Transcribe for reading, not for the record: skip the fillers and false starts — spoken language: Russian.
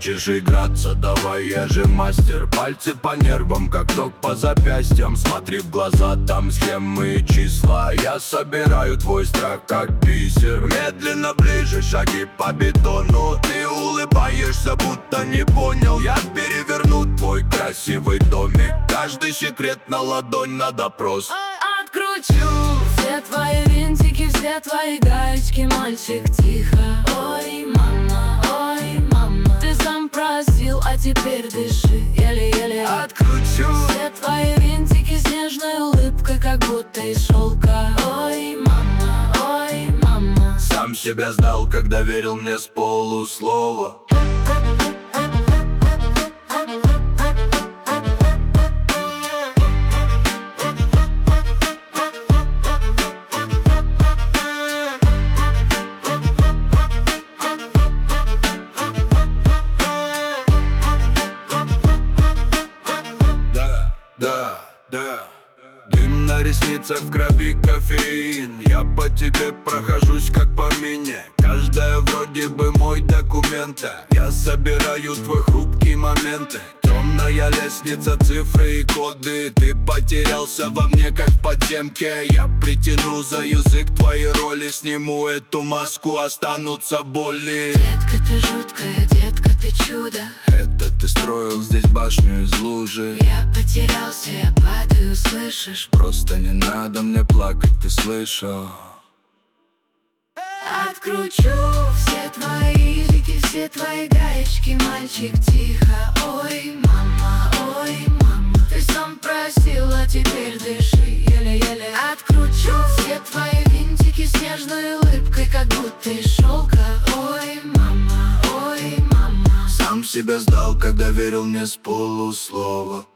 Хочешь играться? Давай, я же мастер. Пальцы по нервам, как ток по запястьям. Смотри в глаза, там схемы и числа. Я собираю твой страх, как бисер. Медленно ближе, шаги по бетону. Ты улыбаешься, будто не понял. Я переверну твой красивый домик. Каждый секрет на ладонь, на допрос. Откручу все твои винтики, все твои гаечки, мальчик, тихо. Ой, мама, ты сам просил, а теперь дыши, еле-еле. Откручу все твои винтики с нежной улыбкой, как будто из шелка. Ой, мама. Сам себя сдал, когда верил мне с полуслова. Да. Дым на ресницах, в крови кофеин. Я по тебе прохожусь как по мине. Каждая вроде бы мой документа. Я собираю твои хрупкие моменты. Темная лестница, цифры и коды. Ты потерялся во мне, как в подземке. Я притяну за язык твои роли. Сниму эту маску, останутся боли. Детка, ты жуткая, детка, ты чудо. Это ты строил здесь башню из лужи. Я потерялся, я падаю, слышишь? Просто не надо мне плакать, ты слышал? Откручу все твои лики, все твои гаечки, мальчик, тихо. Ой, мама, ты сам просил, а теперь дыши, еле-еле. Откручу все твои винтики с нежной улыбкой, как будто из шелка. Ой, мама. Сам себя сдал, когда верил мне с полуслова.